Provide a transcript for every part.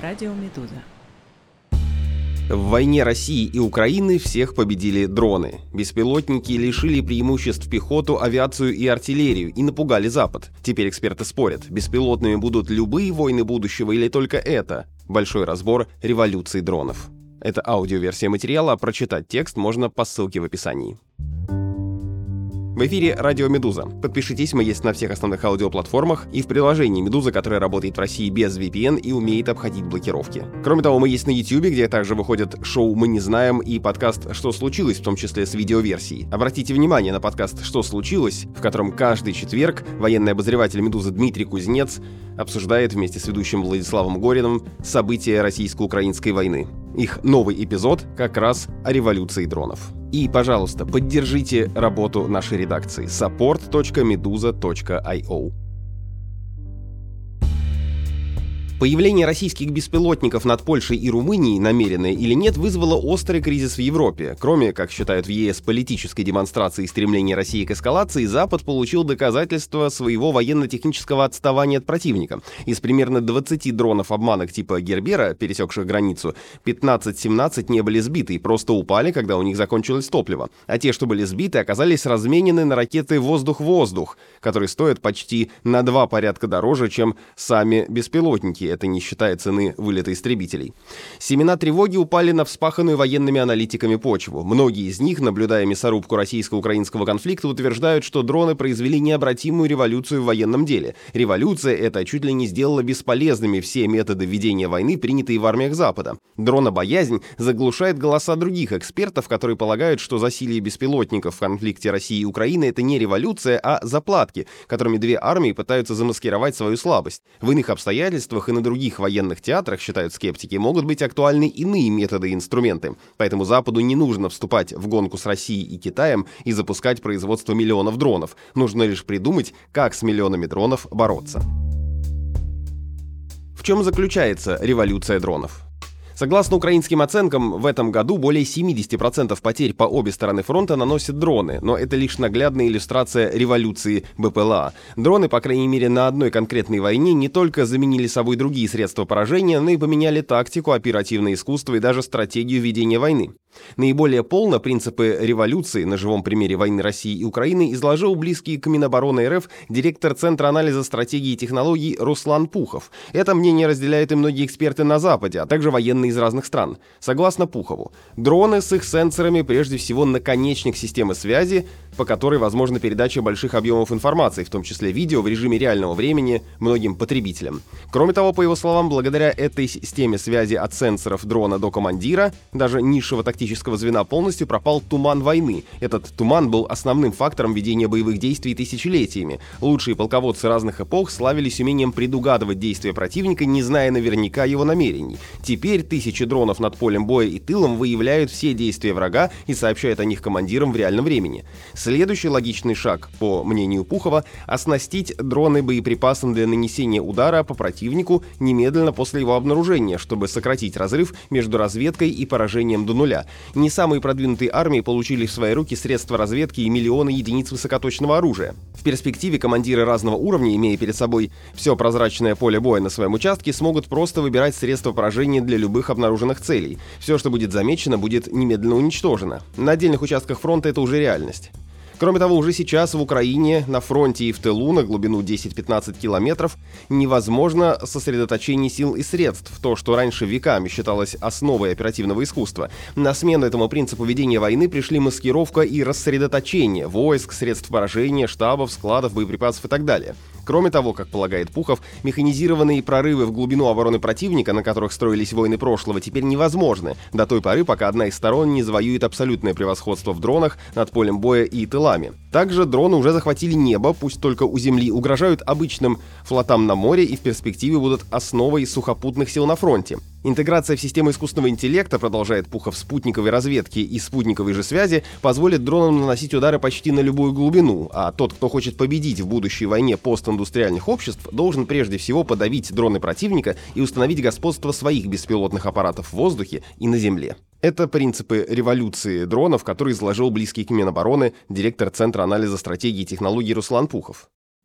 Радио Медуза. В войне России и Украины всех победили дроны. Беспилотники лишили преимуществ пехоту, авиацию и артиллерию и напугали Запад. Теперь эксперты спорят, беспилотными будут любые войны будущего или только это? Большой разбор революции дронов. Это аудиоверсия материала, а прочитать текст можно по ссылке в описании. В эфире Радио Медуза. Подпишитесь, мы есть на всех основных аудиоплатформах и в приложении Медуза, которое работает в России без VPN и умеет обходить блокировки. Кроме того, мы есть на YouTube, где также выходят шоу «Мы не знаем» и подкаст «Что случилось», в том числе с видеоверсией. Обратите внимание на подкаст «Что случилось», в котором каждый четверг военный обозреватель Медузы Дмитрий Кузнец обсуждает вместе с ведущим Владиславом Гориным события российско-украинской войны. Их новый эпизод как раз о революции дронов. И, пожалуйста, поддержите работу нашей редакции support.meduza.io. Появление российских беспилотников над Польшей и Румынией, намеренное или нет, вызвало острый кризис в Европе. Кроме, как считают в ЕС, политической демонстрации и стремления России к эскалации, Запад получил доказательства своего военно-технического отставания от противника. Из примерно 20 дронов-обманок типа Гербера, пересекших границу, 15-17 не были сбиты и просто упали, когда у них закончилось топливо. А те, что были сбиты, оказались разменены на ракеты «Воздух-воздух», которые стоят почти на 2 порядка дороже, чем сами беспилотники. Это не считая цены вылета истребителей. Семена тревоги упали на вспаханную военными аналитиками почву. Многие из них, наблюдая мясорубку российско-украинского конфликта, утверждают, что дроны произвели необратимую революцию в военном деле. Революция эта чуть ли не сделала бесполезными все методы ведения войны, принятые в армиях Запада. Дронобоязнь заглушает голоса других экспертов, которые полагают, что засилье беспилотников в конфликте России и Украины — это не революция, а заплатки, которыми две армии пытаются замаскировать свою слабость. В иных обстоятельствах и на других военных театрах, считают скептики, могут быть актуальны иные методы и инструменты. Поэтому Западу не нужно вступать в гонку с Россией и Китаем и запускать производство миллионов дронов. Нужно лишь придумать, как с миллионами дронов бороться. В чем заключается революция дронов? Согласно украинским оценкам, в этом году более 70% потерь по обе стороны фронта наносят дроны, но это лишь наглядная иллюстрация революции БПЛА. Дроны, по крайней мере, на одной конкретной войне не только заменили собой другие средства поражения, но и поменяли тактику, оперативное искусство и даже стратегию ведения войны. Наиболее полно принципы революции на живом примере войны России и Украины изложил близкий к Минобороны РФ директор Центра анализа стратегии и технологий Руслан Пухов. Это мнение разделяют и многие эксперты на Западе, а также военные из разных стран. Согласно Пухову, дроны с их сенсорами прежде всего наконечник системы связи, по которой возможна передача больших объемов информации, в том числе видео, в режиме реального времени многим потребителям. Кроме того, по его словам, благодаря этой системе связи от сенсоров дрона до командира, даже низшего тактического звена, полностью пропал туман войны. Этот туман был основным фактором ведения боевых действий тысячелетиями. Лучшие полководцы разных эпох славились умением предугадывать действия противника, не зная наверняка его намерений. Теперь тысячи дронов над полем боя и тылом выявляют все действия врага и сообщают о них командирам в реальном времени. Следующий логичный шаг, по мнению Пухова, оснастить дроны боеприпасом для нанесения удара по противнику немедленно после его обнаружения, чтобы сократить разрыв между разведкой и поражением до нуля. Не самые продвинутые армии получили в свои руки средства разведки и миллионы единиц высокоточного оружия. В перспективе командиры разного уровня, имея перед собой все прозрачное поле боя на своем участке, смогут просто выбирать средства поражения для любых обнаруженных целей. Все, что будет замечено, будет немедленно уничтожено. На отдельных участках фронта это уже реальность. Кроме того, уже сейчас в Украине, на фронте и в тылу на глубину 10-15 километров невозможно сосредоточение сил и средств, то, что раньше веками считалось основой оперативного искусства. На смену этому принципу ведения войны пришли маскировка и рассредоточение войск, средств поражения, штабов, складов, боеприпасов и так далее. Кроме того, как полагает Пухов, механизированные прорывы в глубину обороны противника, на которых строились войны прошлого, теперь невозможны до той поры, пока одна из сторон не завоюет абсолютное превосходство в дронах над полем боя и тылами. Также дроны уже захватили небо, пусть только у земли, угрожают обычным флотам на море и в перспективе будут основой сухопутных сил на фронте. Интеграция в систему искусственного интеллекта, продолжает Пухов, спутниковой разведки и спутниковой же связи, позволит дронам наносить удары почти на любую глубину, а тот, кто хочет победить в будущей войне постиндустриальных обществ, должен прежде всего подавить дроны противника и установить господство своих беспилотных аппаратов в воздухе и на земле. Это принципы революции дронов, которые изложил близкий к Минобороны директор Центра анализа стратегии и технологий Руслан Пухов.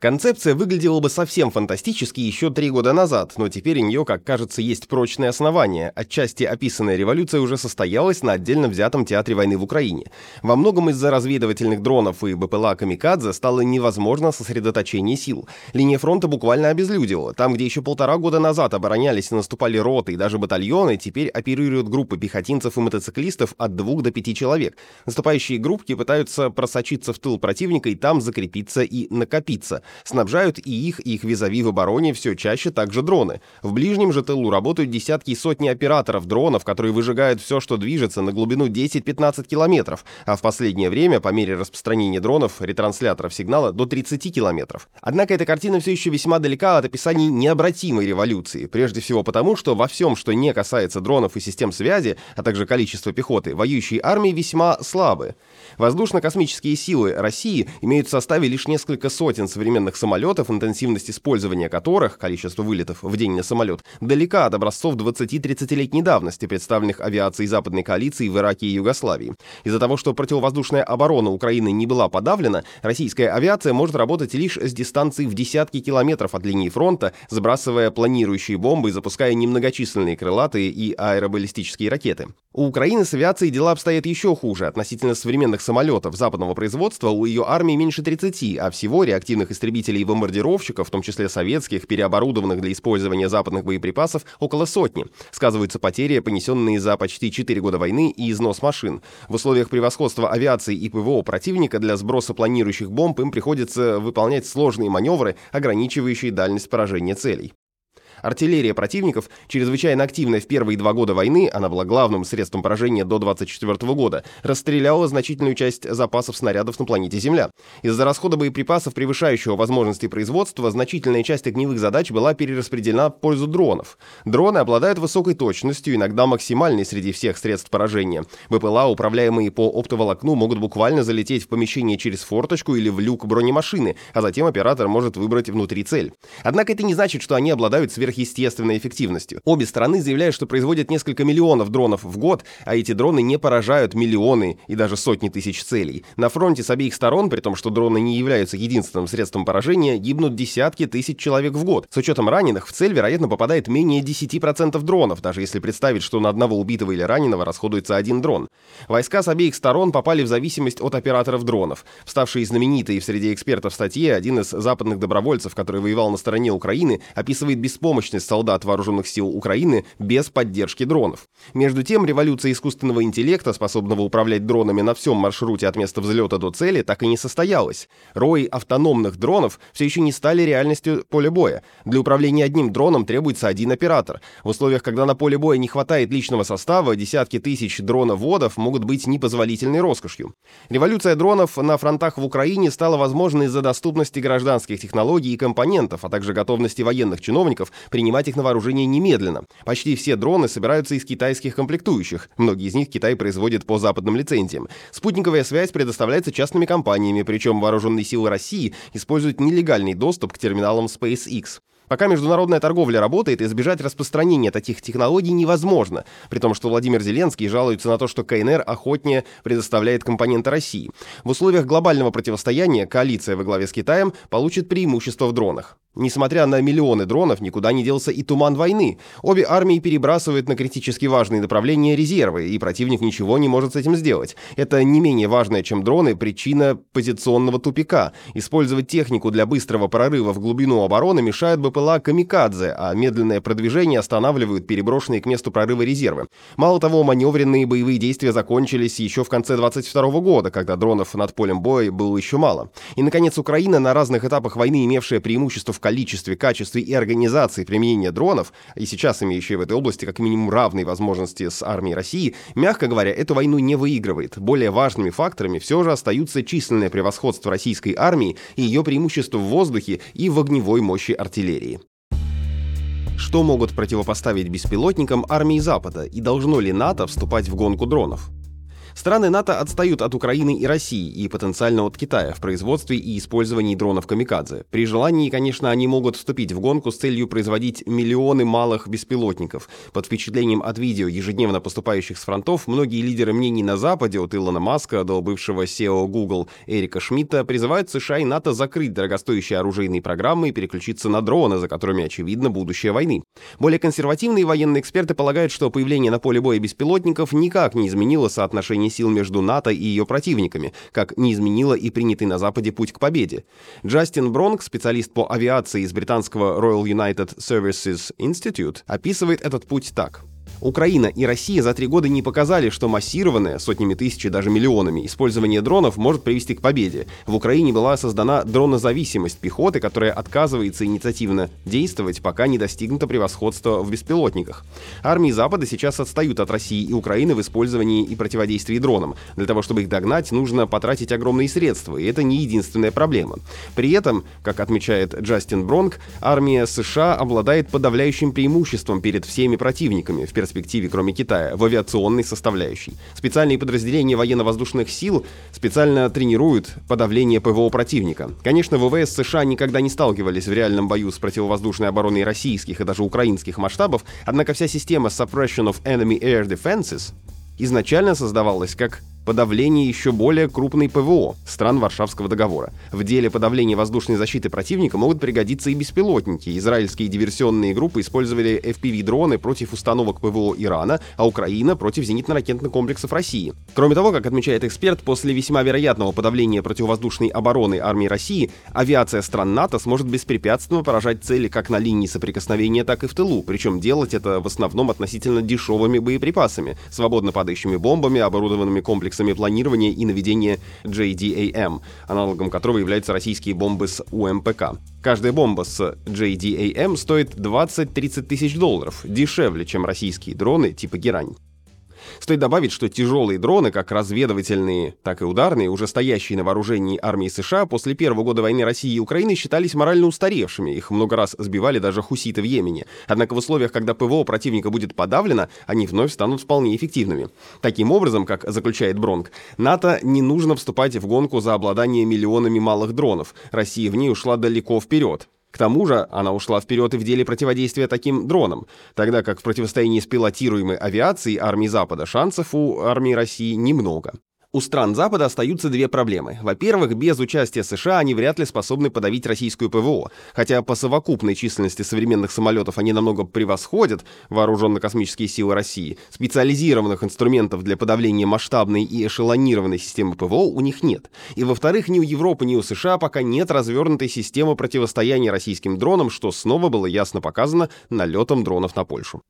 Концепция выглядела бы совсем фантастически еще 3 года назад, но теперь у нее, как кажется, есть прочные основания. Отчасти описанная революция уже состоялась на отдельно взятом театре войны в Украине. Во многом из-за разведывательных дронов и БПЛА «Камикадзе» стало невозможно сосредоточение сил. Линия фронта буквально обезлюдила. Там, где еще 1,5 года назад оборонялись и наступали роты и даже батальоны, теперь оперируют группы пехотинцев и мотоциклистов от 2 до 5 человек. Наступающие группки пытаются просочиться в тыл противника и там закрепиться и накопиться. Снабжают и их визави в обороне все чаще также дроны. В ближнем же тылу работают десятки и сотни операторов дронов, которые выжигают все, что движется, на глубину 10-15 километров, а в последнее время, по мере распространения дронов, ретрансляторов сигнала, до 30 километров. Однако эта картина все еще весьма далека от описаний необратимой революции, прежде всего потому, что во всем, что не касается дронов и систем связи, а также количества пехоты, воюющие армии весьма слабы. Воздушно-космические силы России имеют в составе лишь несколько сотен современных самолетов, интенсивность использования которых, количество вылетов в день на самолет, далека от образцов 20-30-летней давности, представленных авиацией западной коалиции в Ираке и Югославии. Из-за того, что противовоздушная оборона Украины не была подавлена, российская авиация может работать лишь с дистанции в десятки километров от линии фронта, сбрасывая планирующие бомбы и запуская немногочисленные крылатые и аэробаллистические ракеты. У Украины с авиацией дела обстоят еще хуже. Относительно современных самолетов западного производства у ее армии меньше 30, а всего реактивных истребителей и бомбардировщиков, в том числе советских, переоборудованных для использования западных боеприпасов, около сотни. Сказываются потери, понесенные за почти 4 года войны, и износ машин. В условиях превосходства авиации и ПВО противника для сброса планирующих бомб им приходится выполнять сложные маневры, ограничивающие дальность поражения целей. Артиллерия противников, чрезвычайно активная в первые 2 года войны, она была главным средством поражения до 1924 года, расстреляла значительную часть запасов снарядов на планете Земля. Из-за расхода боеприпасов, превышающего возможности производства, значительная часть огневых задач была перераспределена в пользу дронов. Дроны обладают высокой точностью, иногда максимальной среди всех средств поражения. БПЛА, управляемые по оптоволокну, могут буквально залететь в помещение через форточку или в люк бронемашины, а затем оператор может выбрать внутри цель. Однако это не значит, что они обладают сверхъестественной эффективностью. Обе стороны заявляют, что производят несколько миллионов дронов в год, а эти дроны не поражают миллионы и даже сотни тысяч целей. На фронте с обеих сторон, при том, что дроны не являются единственным средством поражения, гибнут десятки тысяч человек в год. С учетом раненых, в цель, вероятно, попадает менее 10% дронов, даже если представить, что на одного убитого или раненого расходуется 1 дрон. Войска с обеих сторон попали в зависимость от операторов дронов. Вставший знаменитой среди экспертов статье, один из западных добровольцев, который воевал на стороне Украины, описывает беспомощность солдат вооруженных сил Украины без поддержки дронов. Между тем, революция искусственного интеллекта, способного управлять дронами на всем маршруте от места взлета до цели, так и не состоялась. Рои автономных дронов все еще не стали реальностью поля боя. Для управления одним дроном требуется 1 оператор. В условиях, когда на поле боя не хватает личного состава, десятки тысяч дроноводов могут быть непозволительной роскошью. Революция дронов на фронтах в Украине стала возможной из-за доступности гражданских технологий и компонентов, а также готовности военных чиновников принимать их на вооружение немедленно. Почти все дроны собираются из китайских комплектующих. Многие из них Китай производит по западным лицензиям. Спутниковая связь предоставляется частными компаниями, причем вооруженные силы России используют нелегальный доступ к терминалам SpaceX. Пока международная торговля работает, избежать распространения таких технологий невозможно, при том, что Владимир Зеленский жалуется на то, что КНР охотнее предоставляет компоненты России. В условиях глобального противостояния коалиция во главе с Китаем получит преимущество в дронах. Несмотря на миллионы дронов, никуда не делся и туман войны. Обе армии перебрасывают на критически важные направления резервы, и противник ничего не может с этим сделать. Это не менее важная, чем дроны, причина позиционного тупика. Использовать технику для быстрого прорыва в глубину обороны мешают БПЛА «Камикадзе», а медленное продвижение останавливают переброшенные к месту прорыва резервы. Мало того, маневренные боевые действия закончились еще в конце 1922 года, когда дронов над полем боя было еще мало. И, наконец, Украина, на разных этапах войны имевшая преимущество в количестве, качестве и организации применения дронов, и сейчас имеющая в этой области как минимум равные возможности с армией России, мягко говоря, эту войну не выигрывает. Более важными факторами все же остаются численное превосходство российской армии и ее преимущество в воздухе и в огневой мощи артиллерии. Что могут противопоставить беспилотникам армии Запада, и должно ли НАТО вступать в гонку дронов? Страны НАТО отстают от Украины и России и потенциально от Китая в производстве и использовании дронов «Камикадзе». При желании, конечно, они могут вступить в гонку с целью производить миллионы малых беспилотников. Под впечатлением от видео, ежедневно поступающих с фронтов, многие лидеры мнений на Западе, от Илона Маска до бывшего SEO Google Эрика Шмидта, призывают США и НАТО закрыть дорогостоящие оружейные программы и переключиться на дроны, за которыми, очевидно, будущее войны. Более консервативные военные эксперты полагают, что появление на поле боя беспилотников никак не изменило соотношение сил между НАТО и ее противниками, как не изменило и принятый на Западе путь к победе. Джастин Бронк, специалист по авиации из британского Royal United Services Institute, описывает этот путь так. Украина и Россия за 3 года не показали, что массированное, сотнями тысяч и даже миллионами, использование дронов может привести к победе. В Украине была создана дронозависимость пехоты, которая отказывается инициативно действовать, пока не достигнуто превосходство в беспилотниках. Армии Запада сейчас отстают от России и Украины в использовании и противодействии дронам. Для того, чтобы их догнать, нужно потратить огромные средства, и это не единственная проблема. При этом, как отмечает Джастин Бронк, армия США обладает подавляющим преимуществом перед всеми противниками, в перспективе, кроме Китая, в авиационной составляющей. Специальные подразделения военно-воздушных сил специально тренируют подавление ПВО противника. Конечно, ВВС США никогда не сталкивались в реальном бою с противовоздушной обороной российских и даже украинских масштабов, однако вся система Suppression of Enemy Air Defenses изначально создавалась как подавление еще более крупной ПВО стран Варшавского договора. В деле подавления воздушной защиты противника могут пригодиться и беспилотники. Израильские диверсионные группы использовали FPV-дроны против установок ПВО Ирана, а Украина против зенитно-ракетных комплексов России. Кроме того, как отмечает эксперт, после весьма вероятного подавления противовоздушной обороны армии России, авиация стран НАТО сможет беспрепятственно поражать цели как на линии соприкосновения, так и в тылу, причем делать это в основном относительно дешевыми боеприпасами, свободно падающими бомбами, оборудованными комплексами планирования и наведения JDAM, аналогом которого являются российские бомбы с УМПК. Каждая бомба с JDAM стоит 20-30 тысяч долларов, дешевле, чем российские дроны типа «Герань». Стоит добавить, что тяжелые дроны, как разведывательные, так и ударные, уже стоящие на вооружении армии США, после первого года войны России и Украины считались морально устаревшими, их много раз сбивали даже хуситы в Йемене. Однако в условиях, когда ПВО противника будет подавлено, они вновь станут вполне эффективными. Таким образом, как заключает Бронк, НАТО не нужно вступать в гонку за обладание миллионами малых дронов. Россия в ней ушла далеко вперед. К тому же она ушла вперед и в деле противодействия таким дронам, тогда как в противостоянии с пилотируемой авиацией армии Запада шансов у армии России немного. У стран Запада остаются 2 проблемы. Во-первых, без участия США они вряд ли способны подавить российскую ПВО. Хотя по совокупной численности современных самолетов они намного превосходят вооруженно-космические силы России, специализированных инструментов для подавления масштабной и эшелонированной системы ПВО у них нет. И во-вторых, ни у Европы, ни у США пока нет развернутой системы противостояния российским дронам, что снова было ясно показано налетом дронов на Польшу.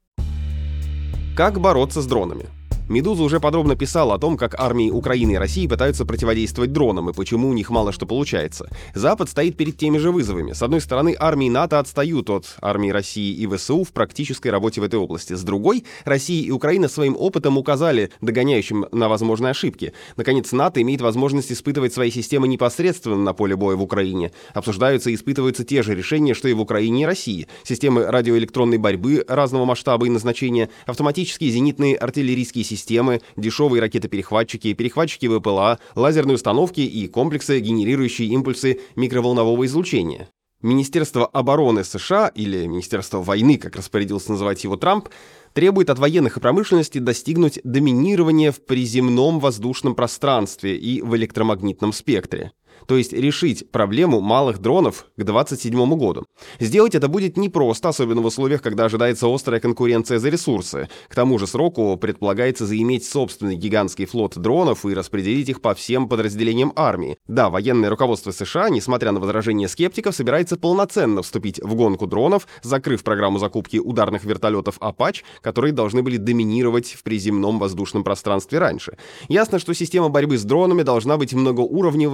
Как бороться с дронами? «Медуза» уже подробно писала о том, как армии Украины и России пытаются противодействовать дронам и почему у них мало что получается. Запад стоит перед теми же вызовами. С одной стороны, армии НАТО отстают от армии России и ВСУ в практической работе в этой области. С другой, Россия и Украина своим опытом указали догоняющим на возможные ошибки. Наконец, НАТО имеет возможность испытывать свои системы непосредственно на поле боя в Украине. Обсуждаются и испытываются те же решения, что и в Украине и России. Системы радиоэлектронной борьбы разного масштаба и назначения, автоматические зенитные артиллерийские системы, дешевые ракеты-перехватчики, перехватчики ВПЛА, лазерные установки и комплексы, генерирующие импульсы микроволнового излучения. Министерство обороны США, или Министерство войны, как распорядился называть его Трамп, требует от военных и промышленности достигнуть доминирования в приземном воздушном пространстве и в электромагнитном спектре. То есть решить проблему малых дронов к 2027 году. Сделать это будет непросто, особенно в условиях, когда ожидается острая конкуренция за ресурсы. К тому же сроку предполагается заиметь собственный гигантский флот дронов и распределить их по всем подразделениям армии. Да, военное руководство США, несмотря на возражения скептиков, собирается полноценно вступить в гонку дронов, закрыв программу закупки ударных вертолетов «Апач», которые должны были доминировать в приземном воздушном пространстве раньше. Ясно, что система борьбы с дронами должна быть многоуровневой и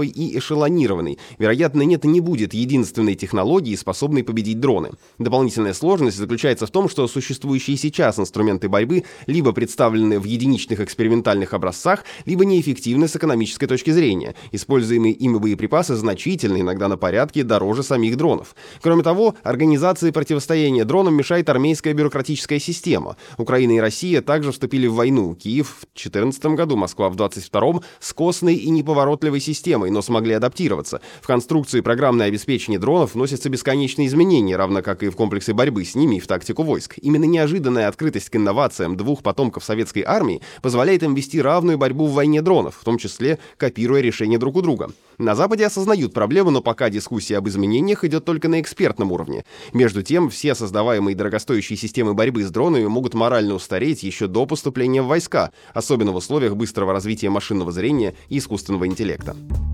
эшелонированный. Вероятно, нет и не будет единственной технологии, способной победить дроны. Дополнительная сложность заключается в том, что существующие сейчас инструменты борьбы либо представлены в единичных экспериментальных образцах, либо неэффективны с экономической точки зрения. Используемые ими боеприпасы значительно, иногда на порядке, дороже самих дронов. Кроме того, организации противостояния дронам мешает армейская бюрократическая система. Украина и Россия также вступили в войну. Киев в 2014 году, Москва в 2022 с костной и неповоротливой системой, но смогли адаптироваться. В конструкции программное обеспечение дронов вносятся бесконечные изменения, равно как и в комплексы борьбы с ними и в тактику войск. Именно неожиданная открытость к инновациям двух потомков советской армии позволяет им вести равную борьбу в войне дронов, в том числе копируя решения друг у друга. На Западе осознают проблему, но пока дискуссия об изменениях идет только на экспертном уровне. Между тем, все создаваемые дорогостоящие системы борьбы с дронами могут морально устареть еще до поступления в войска, особенно в условиях быстрого развития машинного зрения и искусственного интеллекта.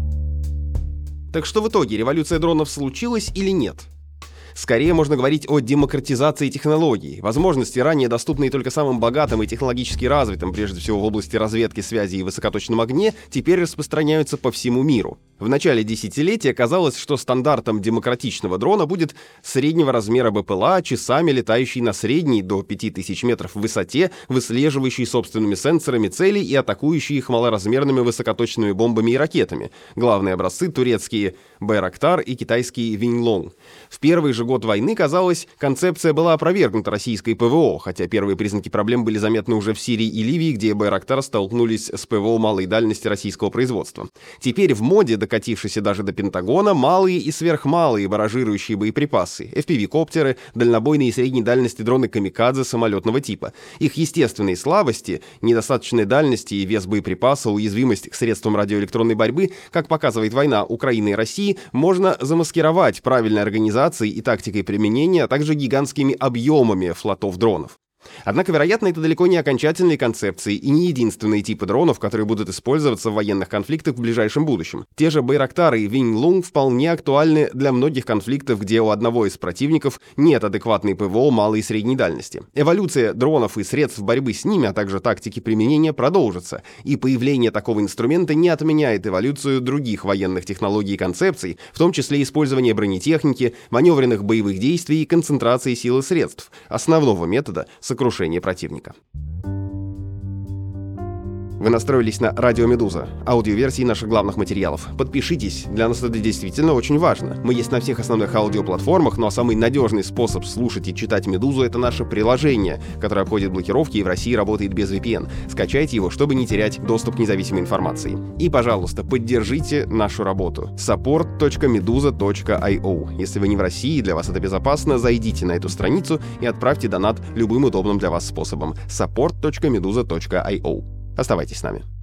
Так что в итоге, революция дронов случилась или нет? Скорее можно говорить о демократизации технологий. Возможности, ранее доступные только самым богатым и технологически развитым, прежде всего в области разведки, связи и высокоточном огне, теперь распространяются по всему миру. В начале десятилетия казалось, что стандартом демократичного дрона будет среднего размера БПЛА, часами летающий на средней до 5000 метров в высоте, выслеживающий собственными сенсорами цели и атакующий их малоразмерными высокоточными бомбами и ракетами. Главные образцы — турецкие Байрактар и китайский Виньлонг. В первый же год войны, казалось, концепция была опровергнута российской ПВО, хотя первые признаки проблем были заметны уже в Сирии и Ливии, где Байрактар столкнулись с ПВО малой дальности российского производства. Теперь в моде, докатившейся даже до Пентагона, малые и сверхмалые баражирующие боеприпасы, FPV-коптеры, дальнобойные и средней дальности дроны камикадзе самолетного типа. Их естественные слабости, недостаточная дальность и вес боеприпаса, уязвимость к средствам радиоэлектронной борьбы, как показывает война Украины и России, можно замаскировать правильной организацией и тактикой применения, а также гигантскими объемами флотов дронов. Однако, вероятно, это далеко не окончательные концепции и не единственные типы дронов, которые будут использоваться в военных конфликтах в ближайшем будущем. Те же Байрактары и Виньлунг вполне актуальны для многих конфликтов, где у одного из противников нет адекватной ПВО малой и средней дальности. Эволюция дронов и средств борьбы с ними, а также тактики применения продолжится, и появление такого инструмента не отменяет эволюцию других военных технологий и концепций, в том числе использование бронетехники, маневренных боевых действий и концентрации сил и средств, основного метода сокрушения противника. Вы настроились на Радио Медуза, аудиоверсии наших главных материалов. Подпишитесь, для нас это действительно очень важно. Мы есть на всех основных аудиоплатформах, но самый надежный способ слушать и читать Медузу — это наше приложение, которое обходит блокировки и в России работает без VPN. Скачайте его, чтобы не терять доступ к независимой информации. И, пожалуйста, поддержите нашу работу. support.meduza.io. Если вы не в России и для вас это безопасно, зайдите на эту страницу и отправьте донат любым удобным для вас способом. support.meduza.io. Оставайтесь с нами.